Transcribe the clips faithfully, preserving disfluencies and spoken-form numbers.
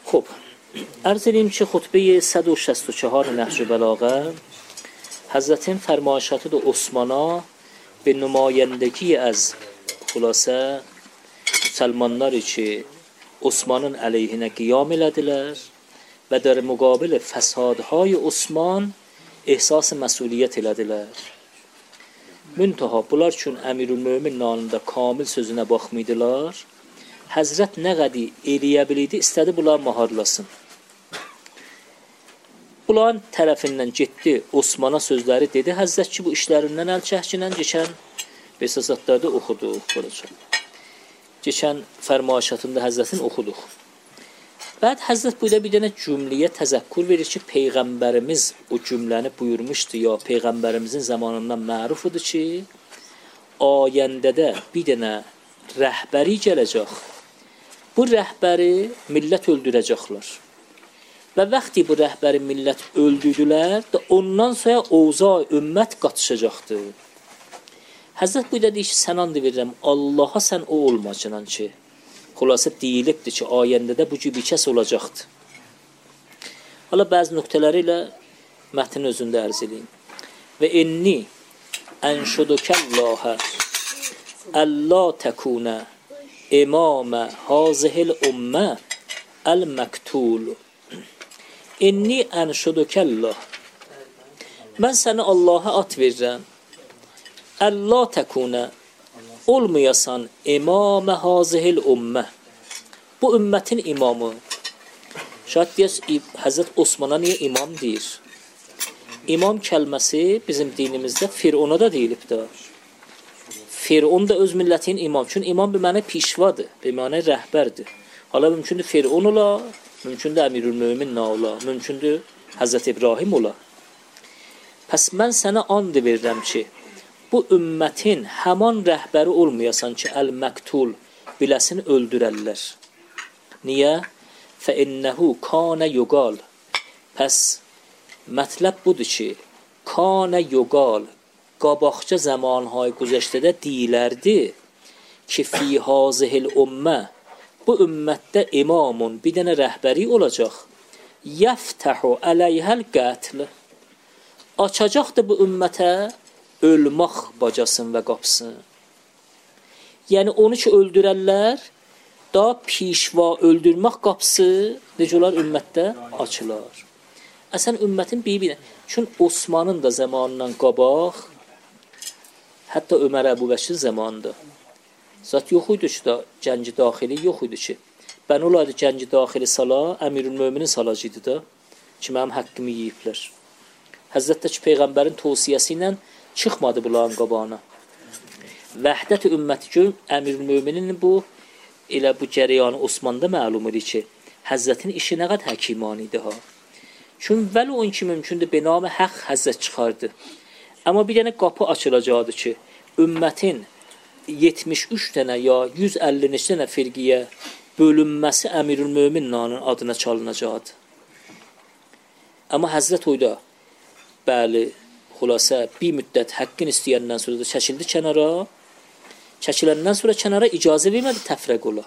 خب عرض داریم که خطبه صد و شصت و چهار نهج بلاغه حضرت فرمایشات دو عثمانا به نمایندگی از خلاصه مسلمانları که عثمانın علیهنه قیام elədilər və در مقابل فسادهای عثمان احساس مسئولیت elədilər. Müntaha bunlar üçün Əmirülmömin nanında kamil sözünə baxmıydılar. Həzrət nə qədi eləyə bilirdi, istədi bunlar maharlasın. Bunların tərəfindən getdi, Osmana sözləri dedi. Həzrət ki, bu işlərindən əl çəkilən keçən Besazatlarda oxuduq. Keçən fərmayişatında Həzrətin oxuduq. Bəd Həzrət burada bir dənə cümləyə təzəkkür verir ki, Peyğəmbərimiz o cümləni buyurmuşdu ya Peyğəmbərimizin zamanından mərufdur ki, ayəndədə bir dənə rəhbəri gələcək. Bu rəhbəri millət öldürəcəklər. Və vaxtı bu rəhbəri millət öldürdülər, da ondan sonra oza ümmət qatışacaqdır. Həzrət burada deyir ki, sən and verirəm, Allaha sən o olmacanan ki, xülasə deyilibdir ki, ayəndədə bu gibi kəs olacaqdır. Hala bəzi nöqtələri ilə mətnin özündə ərz edeyim. Və inni ənşudukəllahə əllə təkunə imamə hazihil ümmə əl-məktulu. İnni ənşudukəllah. Mən səni Allaha at verirəm. Əllə təkunə olmayasan imamə hazihil ümmə. Bu ümmətin imamı. Şayət deyəs, Həzrət Osmana niyə imam deyir? İmam kəlməsi bizim dinimizdə Firona da deyilib də. Firon da öz millətinin imam. Çünki imam bir mənə pişvadır, bir mənə rəhbərdir. Hala mümkündür Firon ola, mümkündür Əmirülmömin ola, mümkündür Həzrət İbrahim ola. Pəs mən sənə and verirəm ki, bu ümmətin həman rəhbəri olmayasan ki, əl-məktul biləsin öldürərlər. Niyə? Fəinnəhu kanə yuqal. Pəs mətləb budur ki, kanə yuqal, qabaqca zamanهای güzəştədə deyilərdi ki, fi hazihil ümmə, bu ümmətdə imamun bir dənə rəhbəri olacaq. Yəftəhu əleyhəl qətl. Açacaqdır bu ümmətə ölmək bacasın və qapsın. Yəni onu ki öldürərlər, da pişva öldürmək qapısı necə olar ümmətdə açılar. Əsən ümmətin bir-birinə. Çünki Osmanın da zamanından qabaq, hətta Ömər Əbubəkir zamanında zat yox idi ki, da cəngi daxili yox idi ki. Bən olaydı cəngi daxili sala, Əmirülmöminin salacıydı da ki, mənim haqqımı yiyiblər. Həzrətdəki Peyğəmbərin tavsiyəsi ilə çıxmadı bunların qabağına. Vəhdət-i ümməti gün Əmirülmöminin bu elə bu cərəyanı Osmanda məlum idi ki, Həzrətin işi nə qədər həkimani idi ha. Çünki vəli on ki mümkündür benamı haqq Həzrət çıxardı. Amma bir dənə qapı açılacaqdı ki, ümmətin yetmiş üç dənə ya yüz əlli neçə dənə firqiyə bölünməsi Əmirülmömin adına çalınacaqdı. Amma Həzrət oyda, bəli, xülasə bir müddət haqqın istəyəndən sonra da çəkildi kənara, çəkiləndən sonra kənara icazə vermədi təfrəq ola.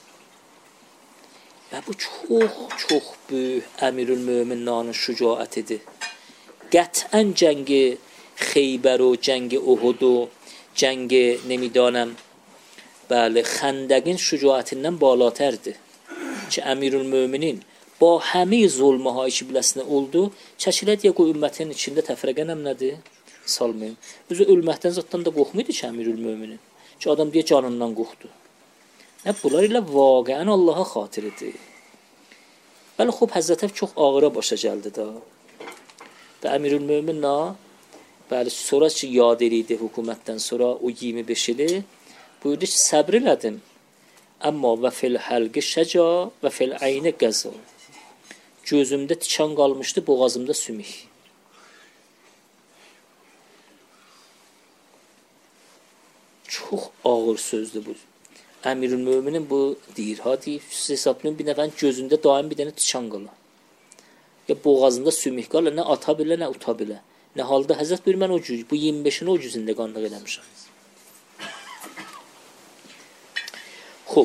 Və bu çox, çox böyük Əmirülmömin şücaətidir. Qətən cəngi Xeybər o, cəngi Uhud o, cəngi nemidanəm, bəli, Xəndəqin şücaətindən balatərdir. Ki Əmirülmöminin ba həmi zulməhə iki biləsinə oldu, çəkilə deyə qoy ümmətin içində təfrəqənəm nədir? Salmayın. Özü ölməkdən zatdan da qorxmuydu ki Əmirülmöminin. Ki adam deyə canından qorxdu. Nə bunlar ilə vaqəən Allaha xatiridir. Bəli, xub Həzrətə çox ağıra başa gəldi da. Və Əmirülmömin na, bəli, sonra ki yad eliydi hökumətdən sonra o iyirmi beş ili, buyurdu ki, səbr elədim. Amma və fil həlqi şəca və fil əyni qəza. Gözümdə tikan qalmışdı, boğazımda sümük. Çox ağır sözdür bu. Əmirülmöminin bu deyir, ha deyir, siz hesablayın bir nəfərin gözündə daim bir dənə tikan qala. Ya boğazında sümük qala, nə ata bilə, nə uta bilə. Nə halda Həzrət buyur, mən o cüz, bu iyirmi beşini o cüzündə qanlıq eləmişəm. Xob,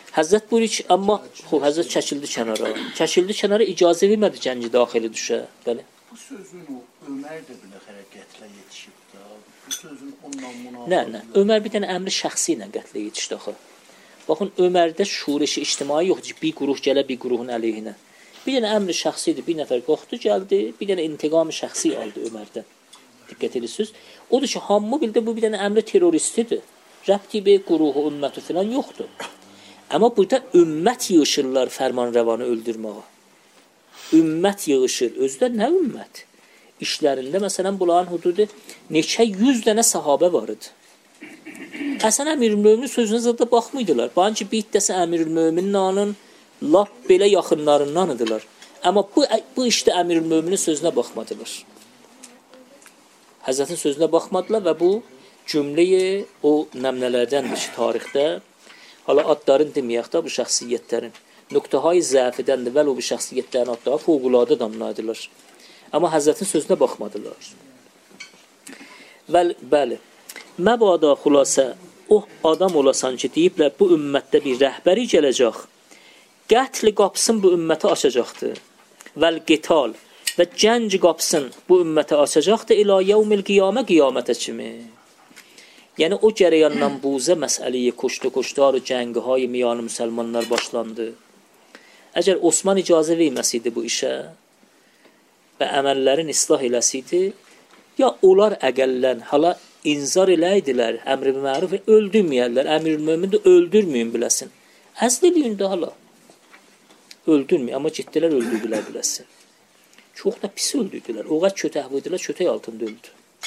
Həzrət buyurur ki, amma xub, Həzrət çəkildi kənara. Çəkildi kənara, icazə vermədi cəngi daxili düşə. Bəli. Bu sözün o Ömər də belə hərəkətlə yetişib də. Bu sözün ondan münasibət. Nə, nə? Ömər bir dənə əmri şəxsi ilə qətlə yetişdi axı. Baxın, Ömərdə şuur-işi ictimai yoxdur ki, bir quruh gələ bir quruhun əleyhinə. Bir dənə əmri şəxsi idi, bir nəfər qorxdu gəldi, bir dənə intiqam-ı şəxsi aldı Ömərdən. Diqqət edirsiniz. Odur ki, hamı bildi bu bir dənə əmri terroristidir. Rəbti bir quruhu, ümməti filan yoxdur. Amma burada ümmət yığışırlar fərmanrəvanı öldürməyə. Ümmət yığışır. Özdə nə ümmət? İşlərində, məsələn, bunların hududu neçə yüz dənə sahabə var idi. Həsən Əmirül-Möminin sözünə zada baxmıydılar. Baxın ki, bir iddiəsi Əmirül-Möminin lap belə yaxınlarından idiler. Amma bu, bu işdə Əmirül-Möminin sözünə baxmadılar. Həzrətin sözünə baxmadılar və bu cümləyi o nəmnələrdəndir ki, tarixdə hala adların deməyək də bu şəxsiyyətlərin nöqtəhay zəifidəndir və o bu şəxsiyyətlərin adları fövqəladə adamlardılar. Amma Həzrətin sözünə baxmadılar. Bəli, bəli. Məbada xülasə o adam olasan ki, deyiblər bu ümmətdə bir rəhbəri gələcək. Qətl qapısın bu ümməti açacaqdır. Vəl qital və cənc qapısın bu ümməti açacaqdır ilə yevmil qiyamə qiyamətə kimi. Yəni o cərəyandan buzə məsələyi koşdu-koşduar o cəngهای miyanı müsəlmanlar başlandı. Əgər Osman icazə verməsiydi bu işə və əməllərin islah eləsiydi, ya onlar əqəllən hala inzar eləydilər, əmr-i məruf öldürməyərlər, Əmirül-Mömin də öldürməyin biləsin. Əzl eləyin də hala. Öldürməyin, amma ciddilər öldürdülər biləsin. Çox da pis öldürdülər. Oğa kötək vurdular, kötək altında öldü.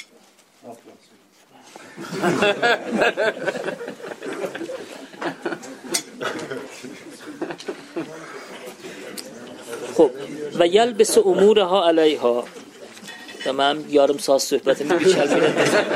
Xob, və yəlbəsi umurəha əleyha. Tamam, yarım saat söhbətimi bir kəlmə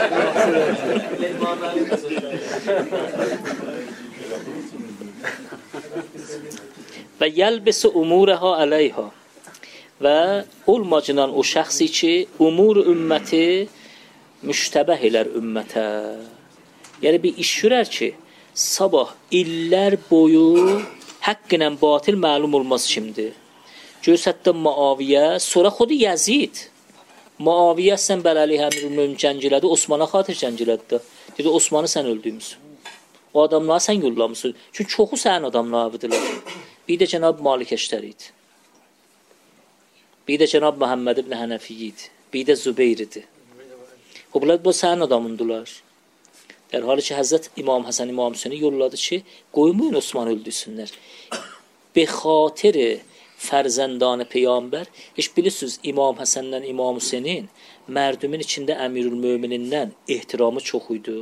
və yəlbəsi umurəha əleyha və olmacınan o şəxsi ki, umur ümməti müştəbəh elər ümmətə. Yəni bir iş görər ki, sabah illər boyu həqqinən batil məlum olmaz kimdir. Görsətdə Muaviyə, sonra xodu Yazid. Muaviyə sən bələli Əmirül-Mömin cəngilədi, Osmana xatir cəngilədi. Dedi, Osmanı sən öldürmüsün. O adamları sən yollamışsın. Çünki çoxu sənin adamlarıdılar. Bir də Cənab Malik Əştər idi. Bir də Cənab Məhəmməd ibn Hənəfi idi. Bir də Zübeyir idi. O bunlar bu sənin adamındılar. Der halı ki Həzrət İmam Həsən İmam Hüseyni yolladı ki, qoymayın Osmanı öldürsünlər. Be xatiri fərzəndanı peyğəmbər, heç bilirsiniz İmam Həsəndən İmam Hüseynin mərdümin içində Əmirül-Möminindən ehtiramı çox idi.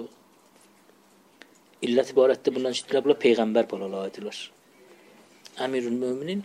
İllət ibarətdə bundan ciddilə bunlar peyğəmbər balalaydılar. Əmirül-Möminin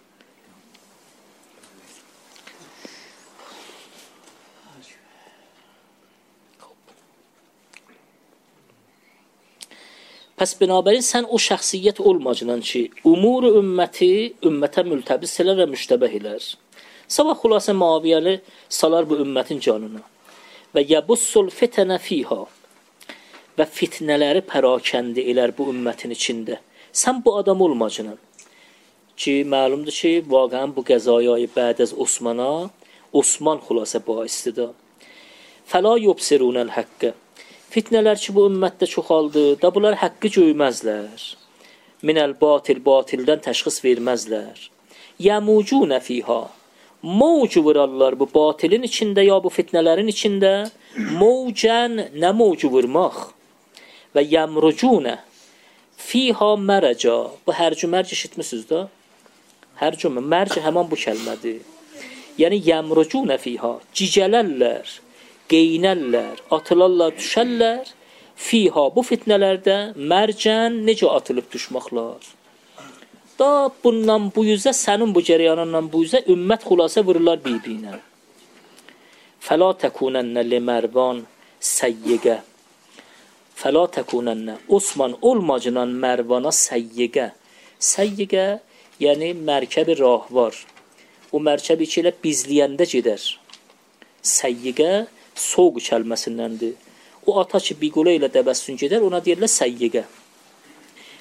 Pəs binabərin sən o şəxsiyyət olmacınan ki, umur ümməti ümmətə mültəbis elər və müştəbəh elər. Sabah xülasə Muaviyyəli salar bu ümmətin canına. Və yəbussul fitənə fiha və fitnələri pərakəndi elər bu ümmətin içində. Sən bu adam olmacınan ki, məlumdur ki, vaqəən bu qəzayayı bəd əz Osmana, Osman xülasə baisidir. Fəla yubsirunəl həqqə. Fitnələr ki, bu ümmətdə çoxaldı, da bunlar həqqi göyməzlər. Minəl batil, batildən təşxis verməzlər. Yəmucunə fiha. Mavcu vurarlar bu batilin içində, ya bu fitnələrin içində. Mavcən, nə mavcu vurmaq? Və yəmrucunə fiha mərəcə. Bu hərcü mərc işitmişsiniz da? Hərcü mərc həman bu kəlmədir. Yəni yəmrucunə fiha. Cicələrlər. Qeynəllər, atılarlar, düşərlər, fiha bu fitnələrdə mərcən necə atılıb düşməklər. Da bundan bu yüzə, sənin bu cərəyanından bu yüzə ümmət xülasə vururlar bir-birinə. Fəla təkunənnə li mərvan səyyigə. Fəla təkunənnə. Osman olmacınan mərvana səyyigə. Səyyigə, yəni mərkəbi rah var. O mərkəbi ki ilə bizləyəndə gedər. Səyyigə, soğuk kəlməsindəndir. O ata ki bir qola ilə dəbəssün gedər, ona deyirlər səyyigə.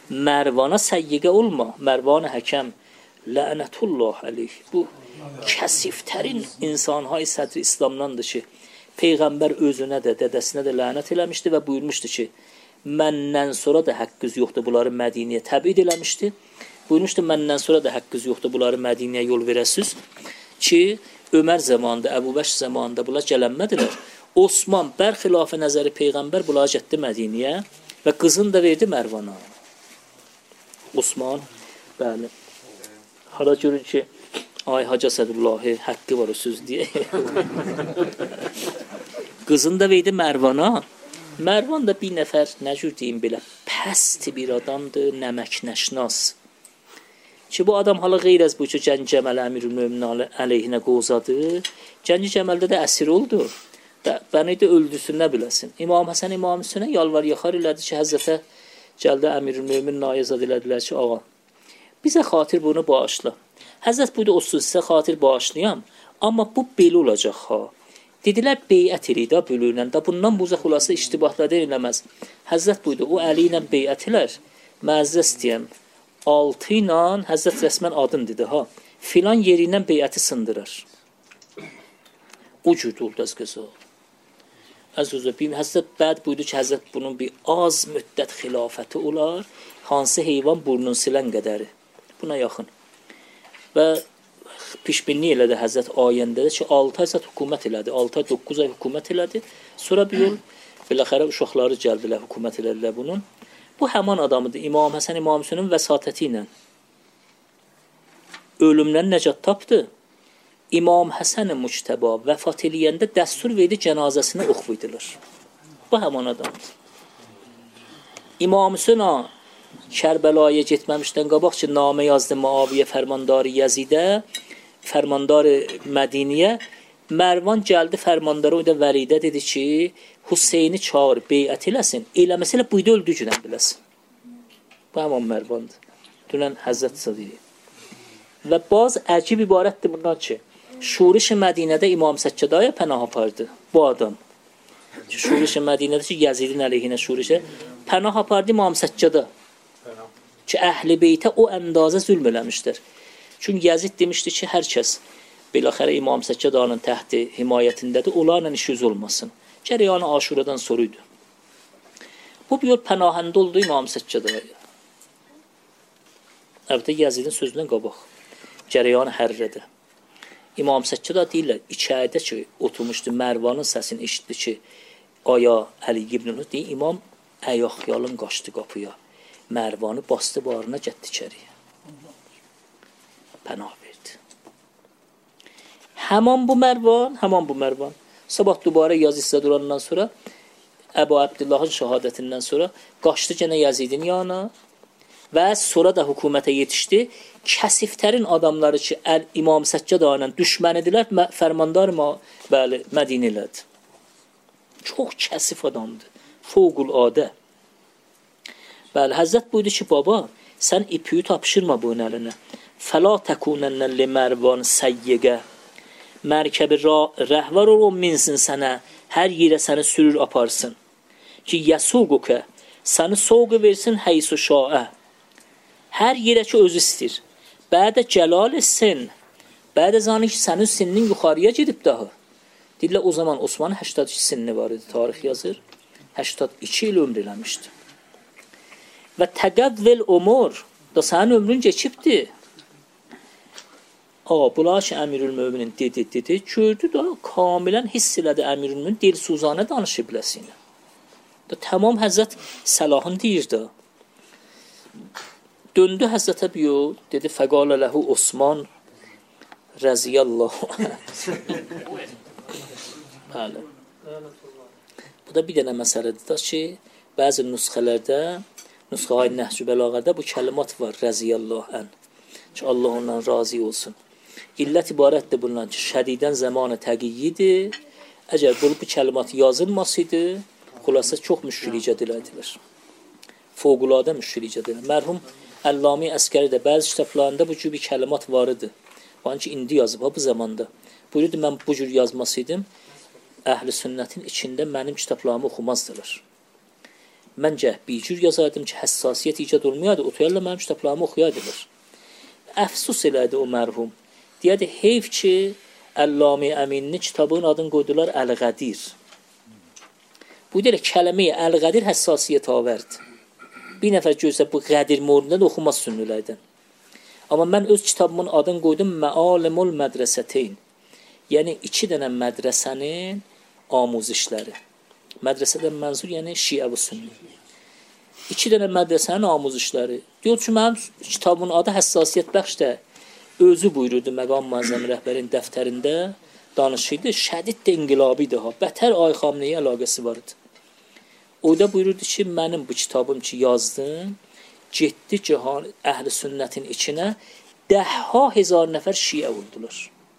Mərvana səyyiqə olma. Mərvan həkəm lənətullah əleyh. Bu kəsiftərin insanhay sədri İslamdandır ki, Peyğəmbər özünə də, dədəsinə də lənət eləmişdi və buyurmuşdu ki, məndən sonra da haqqınız yoxdur, bunları Mədinəyə təbid eləmişdi. Buyurmuşdu, məndən sonra da haqqınız yoxdur, bunları Mədinəyə yol verəsiz ki, Ömər zamanında, Əbu Bəkr zamanında bunlar gələnmədilər. Osman bərxilafə nəzəri Peyğəmbər bunları getdi Mədinəyə və qızını da verdi Mərvana. Osman, bəli. Hara görür ki, ay Hacı Əsədullahi, haqqı var o söz deyə. Qızını da verdi Mərvana. Mərvan da bir nəfər, nə cür deyim belə, pəsti bir adamdır, nəməknəşnas. Ki, bu adam hala qeyr az bu ki, Cəngi Cəməl Əmirül-Möminin əleyhinə qozadı. Cəngi Cəməldə də əsir oldu. Bəni də öldürsün, nə biləsin. İmam Həsən İmam Hüseynə yalvar yaxar elədi ki, Həzrətə gəldi Əmirül-Mömin nayazad elədilər ki, ağa, bizə xatir bunu bağışla. Həzrət buydu, o söz sizə xatir bağışlayam, amma bu belə olacaq ha. Dedilər, beyət eləydi ha bölüylə də, bundan buza xulası iştibahlarda eləməz. Həzrət buydu, o əli ilə beyət elər, məzrə istəyəm. Altı ilə Həzrət rəsmən adın dedi ha, filan yeri ilə beyəti sındırar. O cürdü oldu az qıza. Əz-özə biyim, Həzrət bəd buydu ki, Həzrət bunun bir az müddət xilafəti olar, hansı heyvan burnun silən qədəri. Buna yaxın. Və pişbinli elədi Həzrət ayəndədir ki, altı ay zət hükümət elədi, altı ay, doqquz ay hükümət elədi. Sonra bir yol, biləxərə uşaqları gəldilər, hükümət elədilər bunun. Bu həman adamıdır, İmam Həsən İmam Hüseynin vəsatəti ilə. Ölümdən nəcat tapdı. İmam Həsən-i Müctəba vəfat eləyəndə dəstur verdi cənazəsini oxuydular. Bu həman adamdır. İmam Hüseyn Kərbəlaya getməmişdən qabaq ki, namə yazdı Muaviyə fərmandarı Yəzidə, fərmandarı Mədiniyə. Mərvan gəldi fərmandarı o da vəlidə dedi ki, Hüseyni çağır, beyət eləsin. Eləməsə elə buyda öldücüdən biləsin. Bu həman Mərvandır. Dünən Həzrət Sadiri. Və baz əcib ibarətdir bundan ki, Şuriş-i Mədinədə İmam Səccədaya pənah apardı bu adam. Şuriş-i Mədinədə ki, Yəzidin əleyhinə Şurişə pənah apardı İmam Səccədə. Ki, əhl-i beytə o əndazə zülm eləmişdir. Çünki Yəzid demişdi ki, hər kəs biləxərə İmam Səccədanın təhti himayətindədir, onlarla iş yüz olmasın. Cərəyanı Aşuradan soruydu. Bu bir yol pənahəndə oldu İmam Səccədaya. Əlbəttə Yəzidin sözündən qabaq. Cərəyanı hərrədə. İmam Səccədə deyirlər, içəridə ki, oturmuşdu, Mərvanın səsini eşitdi ki, aya Əli ibn-i deyir, İmam əyaqyalın qaçdı qapıya. Mərvanı bastı barına getdi içəriyə. Pənah verdi. Həman bu Mərvan, həman bu Mərvan. Sabah dubarə Yazid durandan sonra, Əbu Abdullahın şəhadətindən sonra qaçdı gənə Yazidin yanına və sonra da hökumətə yetişdi. Kəsiftərin adamları ki, əl İmam Səccədanın düşmənidirlər, fərmandar bəli, Mədinəlidir. Çox kəsif adamdır. Fövqül adə. Bəli, Həzrət buydu ki, baba, sən ipiyi tapşırma bunun əlinə. Fəla təkunənnə li Mərvan səyyiqə. Mərkəbi rəhvar ol, o minsin sənə, hər yerə səni sürür aparsın. Ki, yəsuqukə, səni soğu versin heysu şaə. Hər yerə ki, özü istir. Bədə cəlal etsin. Bədə zanı ki, sənin sinnin yuxarıya gedib daha. Deyirlər, o zaman Osmanın həştad iki sinni var idi, tarix yazır. həştad iki il ömr eləmişdi. Və təqəvvəl umur, da sənin ömrün keçibdir. Ağa, bunlar ki, Əmirül-Möminin dedi, dedi, gördü da, kamilən hiss elədi Əmirül-Mömin, dilsuzanə danışıb biləsinə. Da, tamam Həzrət Səlahın deyir da. Döndü Həzrətə bir yol, dedi, fəqalə ləhu Osman rəziyallahu. Bəli. Bu da bir dənə məsələdir da ki, bəzi nüsxələrdə, nüsxə-i Nəhcü Bəlağədə bu kəlimat var, rəziyallahu ən. Ki, Allah ondan razı olsun. İllət ibarətdir bundan ki, şədidən zamanı təqiyyidir. Əgər bu, bu kəlimat yazılmasıydı, xulasa çox müşkil icad elədilər. Fövqüladə müşkil icad elədilər. Mərhum Əllami Əskəri də bəzi kitablarında bu cür bir kəlimat var idi. Onun ki, indi yazıb, ha bu zamanda. Buyurdu, mən bu cür yazmasıydım, əhl-i sünnətin içində mənim kitablarımı oxumazdılar. Məncə bir cür yazardım ki, həssasiyyət icad olmayaydı, oturarlar mənim kitablarımı oxuyardılar. Əfsus elədi o mərhum. Deyədi, heyf ki, Əllami Əminini kitabın adını qoydular Əl-Qədir. Bu deyil, kələməyə Əl-Qədir həssasiyyət avərdi. Bir nəfər görsə bu Qədir morundan oxumaz sünnülərdən. Amma mən öz kitabımın adını qoydum Məalimul Mədrəsəteyn. Yəni iki dənə mədrəsənin amuzişləri. Mədrəsədən mənzur, yəni Şiə və Sünni. İki dənə mədrəsənin amuzişləri. Deyir ki, mənim kitabımın adı həssasiyyət bəxşdə. Özü buyururdu Məqam Müəzzəm rəhbərin dəftərində danışırdı. Şədid də inqilabidir ha. Bətər Ayxamneyə əlaqəsi var idi. O da buyururdu ki, mənim bu kitabım ki yazdım, getdi cihan əhl-i sünnətin içinə dəhha hezar nəfər şiə oldular.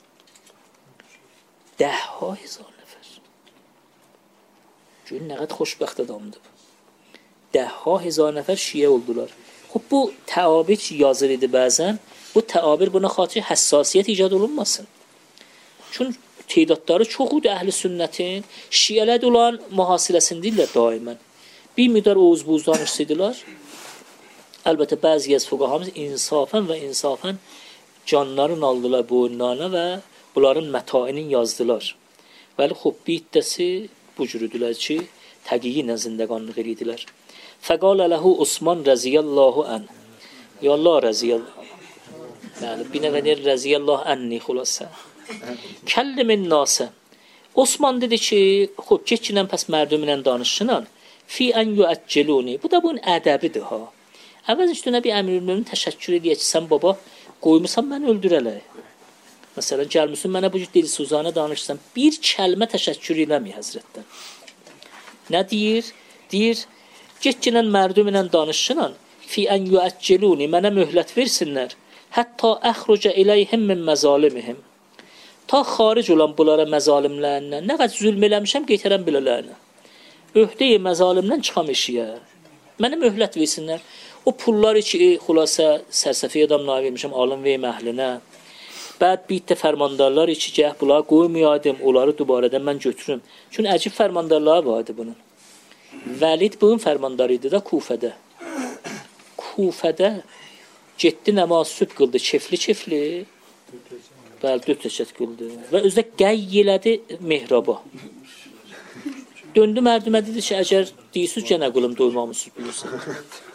Dəhha hezar nəfər. Görün, nə qədər xoşbəxt adamdır. Dəhha hezar nəfər şiə oldular. Xub, bu təabir ki yazır idi bəzən, bu təabir buna xatir həssasiyyət icad olunmasın. Çünki teydadları çoxudur əhl-i sünnətin, şiələr olan mühasiləsindəyirlər daimən. Bir müddət oğuz buz danışsaydılar, əlbəttə bəzi az fuqahamız insafən və insafən canlarını aldılar boyunlarına və bunların mətainin yazdılar. Bəli, xub, bir iddəsi bu cürüdülər ki, təqiyi nəzindəqanlıq edildilər. Fəqalə ləhu Osman rəziyallahu ən. Ya Allah rəziyallahu. Bəli, bir nəvə deyir rəziyallahu ənni xülasə. Kəllimin nasə. Osman dedi ki, xub, keçinən pəs mərdümlə danışınan, fi ən yüəccəluni. Bu da bunun ədəbidir ha. Əvvəz üstünə bir əmr-ül-müminin təşəkkür edir ki, sən baba qoymusan məni öldürələk. Məsələn, gəlmişsin mənə bu cür dil-suzanə danışsan, bir kəlmə təşəkkür eləmir həzrətdən. Nə deyir? Deyir, keçinən mərdümlə danışınan, fi ən yüəccəluni, mənə möhlət versinlər, hətta əxrucə eləyhim min məzalimihim. Ta xaric olan bunlara məzalimlərindən, nə qədər zülm eləmişəm, qeytərəm bilələrinə. Öhdəyi məzalimdən çıxam eşiyə. Mənə möhlət versinlər. O pulları ki, xülasə, sərsəfi adam nail vermişəm, alın verim əhlinə. Bəd bir də fərmandarlar ki, gəh bunları qoymayaydım, onları dubarədən mən götürüm. Çünki əcib fərmandarları vardı bunun. Vəlid bunun fərmandarı idi da Kufədə. Kufədə getdi nəmaz sübh qıldı, kefli-kefli. Bəli, dörd rəkət qıldı. Və özdə qəy elədi mehraba. Döndü mərdümə dedi ki, əgər deyirsiniz, gənə qılım doymamısınız bilirsin.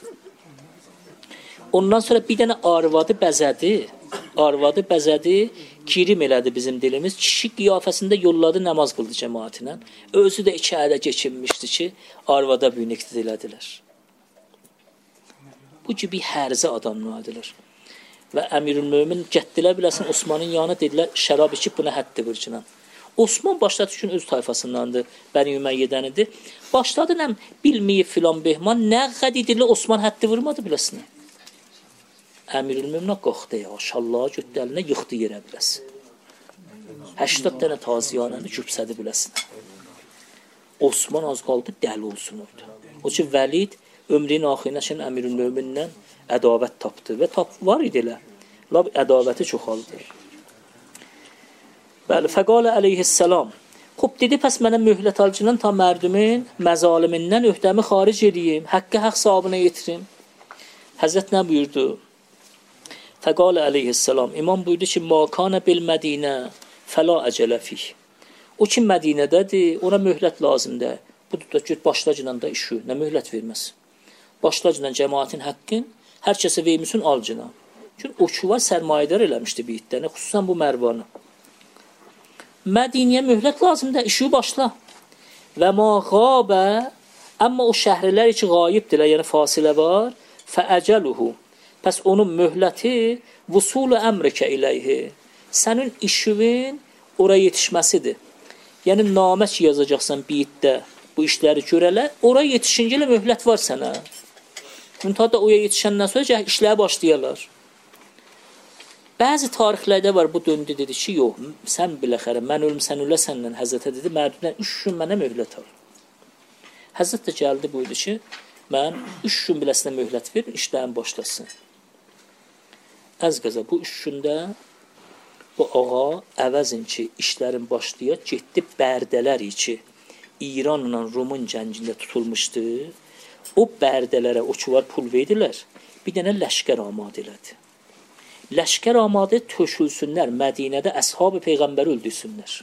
Ondan sonra bir dənə arvadı bəzədi. Arvadı bəzədi, kirim elədi bizim dilimiz. Kişi qiyafəsində yolladı, nəmaz qıldı cəmaatilə. Özü də iki ələ keçinmişdi ki, arvada büyünəkdə elədilər. Bu gibi hərzə adamlar edilir. Və Əmirül-Mömin gətdilər biləsin Osmanın yanına dedilər, şərab içib buna həddi vurcunan. Osman başladı üçün öz tayfasındandır, Bəni Üməyyədənidir. Başladı nəm bilməyib filan behman, nə qədidirlə Osman həddi vurmadı biləsin. Əmirül-Möminə qalxdı ya, şallaha götdü əlinə, yıxdı yerə biləsin. Həştad dənə taziyanəni küpsədi biləsin. Osman az qaldı, dəli olsun orada. O ki, Vəlid ömrün axirinə şən Əmirül-Mömindən ədavət tapdı və tap var idi elə. Lab ədavəti çoxaldı. Bəli, fəqalə əleyhissalam. Xub dedi, pəs mənə möhlət alcından ta mərdumin məzalimindən öhdəmi xaric edeyim, haqqı haqq sahabına yetirim. Həzrət nə buyurdu? Fəqalə əleyhissalam. İmam buyurdu ki, makanə bil Mədinə fəla əcələ fih. O ki, Mədinədədir, ona möhlət lazımdır. Bu da ki, başlacından da işi, nə möhlət verməz. Başlacından cəmaətin haqqın, hər kəsə vermişsin alcına. Çünki o ki var, sərmayədar eləmişdi bir itlərini, xüsusən bu Mərvanı. Mədiniyə möhlət lazımdır, işi başla. Və ma qabə, amma o şəhərlər ki, qayibdirlər, yəni fasilə var, fəəcəluhu. Pəs onun möhləti vusulu əmrikə iləyhi. Sənin işin oraya yetişməsidir. Yəni, namə ki, yazacaqsan bir itdə bu işləri görələ, oraya yetişincələ möhlət var sənə. Müntədə da oya yetişəndən sonra işləri başlayarlar. Bəzi tarixlərdə var, bu döndü, dedi ki, yox, sən biləxərə, mən ölüm, sən ölə səndən, Həzrətə dedi, mərdimdən üç gün mənə möhlət al. Həzrət də gəldi, buydu ki, mən üç gün biləsinə möhlət verin, işlərin başlasın. Əz qaza, bu üç gündə bu ağa əvəzin ki, işlərin başlayır, getdi bərdələr ki, İranla Rumun cəngində tutulmuşdu. o bərdələrə, o ki var pul verdilər, bir dənə ləşkər amadə elədi. Ləşkər amadə tökülsünlər, Mədinədə əshab-ı Peyğəmbəri öldürsünlər.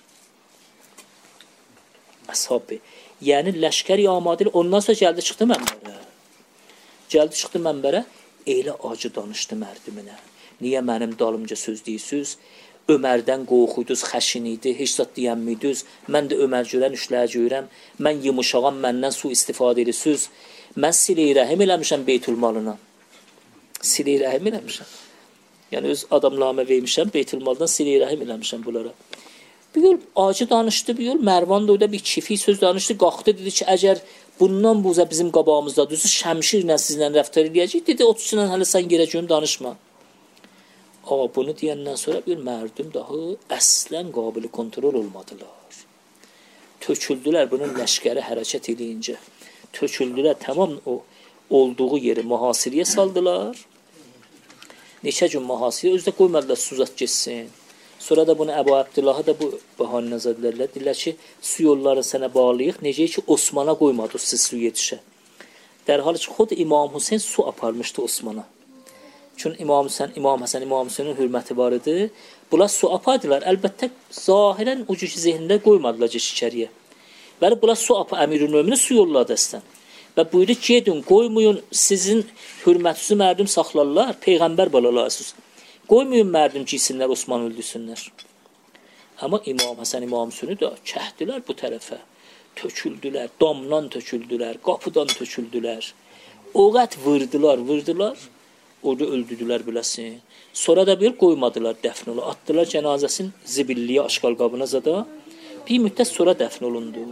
Əshab-ı. Yəni ləşkəri amadə, ondan sonra gəldi çıxdı mənbərə. Gəldi çıxdı mənbərə, elə acı danışdı mərdiminə. Niyə mənim dalımca söz deyirsiniz? Ömərdən qorxuyduz, xəşin idi, heç zat deyənmiydiniz. Mən də Ömər görən işlər görəm. Mən yumuşağam, məndən su istifadə edirsiniz. Mən silə-i rəhim eləmişəm Beytülmalına. Silə-i rəhim eləmişəm. Yəni öz adamlarıma vermişəm, Beytülmaldan silə-i rəhim eləmişəm bunlara. Bir yol acı danışdı, bir yol Mərvan da orada bir çifi söz danışdı. Qalxdı, dedi ki, əgər bundan buza bizim qabağımızda düzü şəmşirlə sizlə rəftar edəcək, dedi, otuzundan hələ sən girəcəyim, danışma. Ağa bunu deyəndən sonra bir mərdum daha əslən qabili kontrol olmadılar. Töküldülər bunun ləşkəri hərəkət eləyincə. Töküldülər, tamam o olduğu yeri mühasirəyə saldılar. Neçə gün mühasirəyə, özdə qoymadılar suzat geçsin. Sonra da bunu Əbu Abdullah'a da bu bahanə nəzərlərlə deyirlər ki, su yolları sənə bağlayıq, necə ki Osmana qoymadı siz su yetişə. Dərhal ki, xod İmam Hüseyin su aparmışdı Osmana. Çünki İmam Hüseyin, İmam Həsən, İmam Hüseynin hürməti var idi. Bunlar su apardılar. Əlbəttə, zahirən o cüki zehnində qoymadılar içəriyə. Bəli, bunlar su apar, Əmir-ül Möminin su yolladı əslən. Və buyurdu, gedin, qoymayın, sizin hürmətinizi mərdum saxlarlar, Peyğəmbər balalarsınız. Qoymayın mərdum giysinlər, Osman öldürsünlər. Amma İmam Həsən, İmam Hüseyni də kəhdilər bu tərəfə. Töküldülər, damdan töküldülər, qapıdan töküldülər. Oğət vurdular, vurdular. Orada öldürdülər biləsin. Sonra da bir qoymadılar dəfn olun. Atdılar cənazəsin zibilliyə, aşqal qabına zada. Bir müddət sonra dəfn olundu.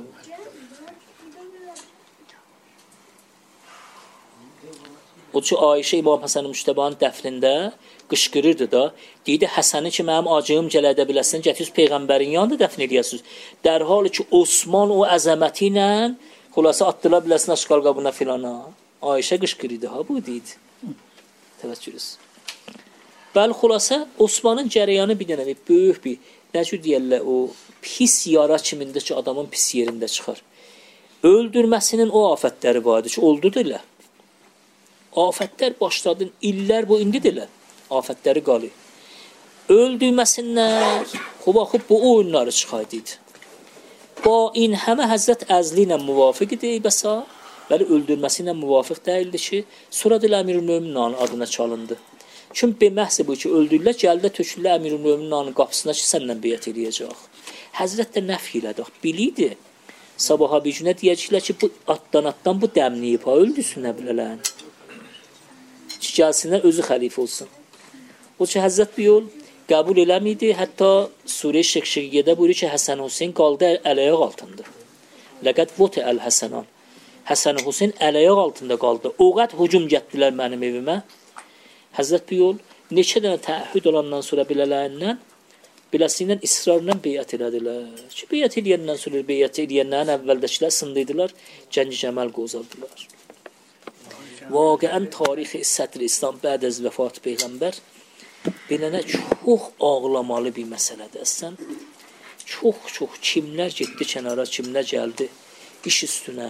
O ki, Ayşə İmam Həsən Müştəbanın dəfnində qışqırırdı da. Deydi, Həsəni ki, mənim acığım gələdə biləsin, gətirsiniz Peyğəmbərin yanında dəfn ediyorsunuz. Dərhal ki, Osman o əzəməti ilə xulası atdılar biləsin aşqal qabına filana. Ayşə qışqırırdı, ha bu deydi. Təvəccühünüz. Bəli, xulasa Osmanın cərəyanı bir dənə böyük bir, necə deyərlər, o pis yara kimində ki, adamın pis yerində çıxar. Öldürməsinin o afətləri vardı ki, oldu delə. Afətlər başladı, illər bu indi delə. Afətləri qalı. Öldürməsinlər, baxıb bu oyunları çıxaydı. Ba in həmə Həzrət Əzli ilə müvafiq idi, bəsa. Bəli, öldürməsi ilə müvafiq deyildi ki, sonra da Əmir-ül Möminin adına çalındı. Çünki məhz bu ki, öldürürlər, gəldə tökürlər Əmir-ül Möminin qapısına ki, sənlə beyət eləyəcək. Həzrət də nəf elədi, biliydi. Sabaha bir günə deyəcəklər ki, bu atdan atdan bu dəmliyib, ha, öldürsünə bilələn. Ki, gəlsinlər, özü xəlifə olsun. O ki, Həzrət bir yol qəbul eləmiydi, hətta Surə-i Şəqşəqiyyədə buyurur ki, Həsən Hüseyin qaldı əl-ayaq altında. Ləqəd votə əl-Həsənan. Həsən Hüseyin əl-ayaq altında qaldı. Oğət hücum getdilər mənim evimə. Həzrət bir yol neçə dənə təəhhüd olandan sonra bilələrindən, biləsindən israrla beyət elədilər. Ki, beyət eləyəndən sonra beyət eləyənlərin əvvəldəkilər sındıydılar, cəngi cəməl qozaldılar. Vaqəən tarixi sədr İslam bəd əz vəfat Peyğəmbər belənə çox ağlamalı bir məsələdir. Əslən, çox-çox kimlər getdi kənara, kimlər gəldi iş üstünə.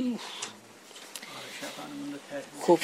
Xub.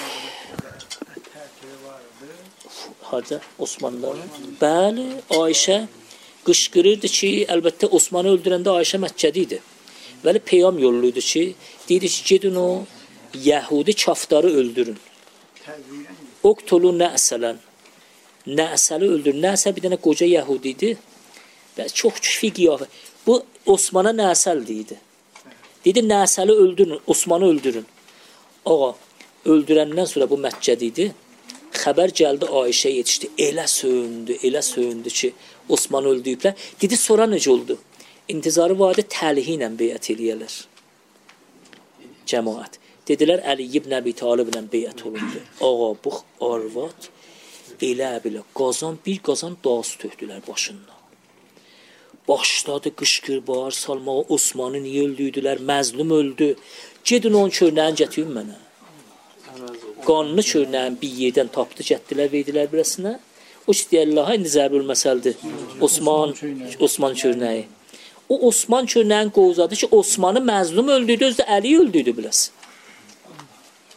Harca? Osmanlı. Bəli, Ayşə qışqırırdı ki, əlbəttə Osmanı öldürəndə Ayşə Məkkədə idi. Bəli, peyam yolluydu ki, deyirdi ki, gedin o Yəhudi kaftarı öldürün. Oqtulu nəsələn. Nəsəli öldürün. Nəsəl bir dənə qoca Yəhudi idi. Və çox küfi qiyafə. Bu Osmana nəsəl deyildi. Dedi, Nəsəli öldürün, Osmanı öldürün. Ağa, öldürəndən sonra bu Məkkədə idi. Xəbər gəldi, Ayşə yetişdi. Elə söyündü, elə söyündü ki, Osmanı öldürüblər. Dedi, sonra necə oldu? İntizarı vardı, təlihi ilə beyət eləyələr. Cəmaət. Dedilər, Əli ibn Əbi Talib ilə beyət olundu. Ağa, bu arvad elə belə qazan, bir qazan dağısı tökdülər başından. Başladı qışqır, bağır salmağa, Osmanı niyə öldüydülər, məzlum öldü. Gedin onun körnəyini gətirin mənə. Qanlı körnəyini bir yerdən tapdı, gətdilər, verdilər birəsinə. O ki, deyərlər, indi zərbül məsəldir. Osman, Osman körnəyi. O Osman körnəyini qovzadı ki, Osmanı məzlum öldüydü, özü də Əli öldüydü biləsin.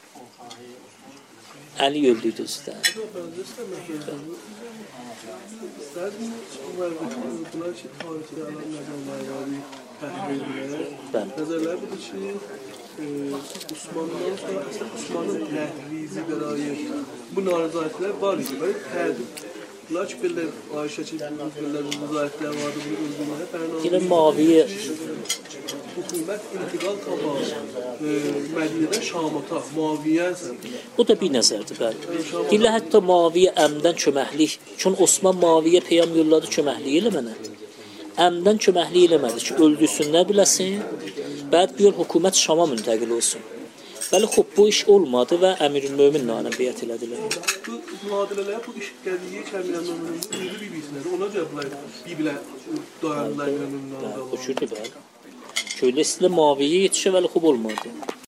Əli öldüydü özdə. Bunlar ki, tarixi alan nəzərləri təhlil edilir. Bəli. Nəzərlər budur ki, Osmanlıdan sonra əslən Osmanlının təhrizi bərayı bu narizayətlər var idi. Bəli, təhdid. Bunlar ki, belə Ayşə ki, belə narizayətlər vardı, bunu öldürməyə bərnamə. Yine maviye Hükümət intiqal tabağı Mədinədən Şamata, Muaviyyə səmtində. o da bir nəzərdir, bəli. Dilə hətta maviyə əmdən köməklik. Çün Osman maviyə peyam yolladı köməklik eləmənə. Əmdən köməklik eləmədi ki, öldürsünlər biləsin. Bəd bir hökumət Şama müntəqil olsun. Bəli, xub bu iş olmadı və Əmirül-Möminlə ona beyət elədilər. Bu müadilələr, bu iş qədiyyə ki, Əmirül-Möminin iri bir-bisinədir. Ona görə bunlar bir-birə dayanırlar Əmirül-Möminin Bu cürdür, bəli. Köylə istilə maviyə yetişə vəli xub olmadı.